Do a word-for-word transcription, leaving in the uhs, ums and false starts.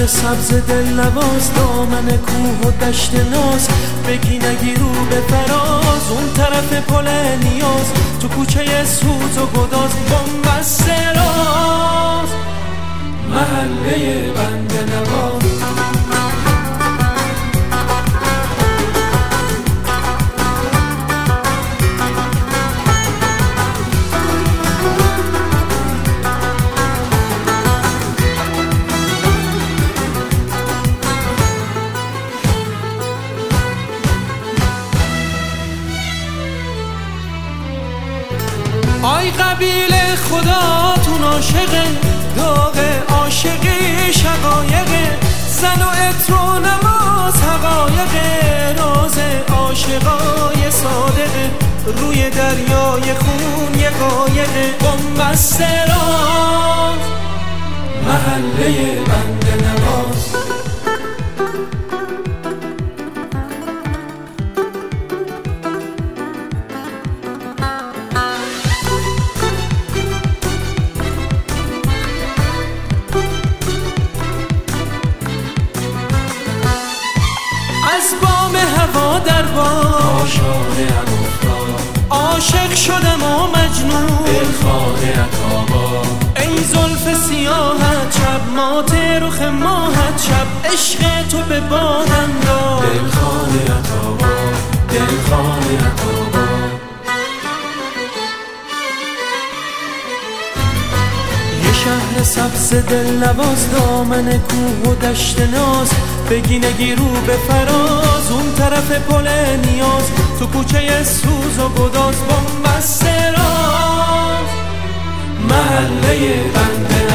سبز دل نواز، دامن کوه و دشت ناز، بگی نگی رو به فراز، اون طرف پل نیاز، تو کوچه سوز و گداز، بنبست راز، محله بنده نواز. آی قبیله خداتون عاشقه، داغ عاشقی شقایقه، زن و عطر و نماز حقایقه، راز عاشقای صادقه، روی دریای خون یه قایقه، بنبست راز، محله بنده نواز. از بام هوا در بام عاشقم افتاد، عاشق شدم و مجنون دلخانه عطابا، ای زلف سیاحت شب مات رخ ماهت شب، عشق تو به بادم داد، دلخانه عطابا، دلخانه عطابا. یه شهر سبز دل نواز، دامن کوه و دشت ناز، بگی نگی رو به فراز، اون طرف پل نیاز، تو کوچه سوز و گداز، بنبست راز، محله بنده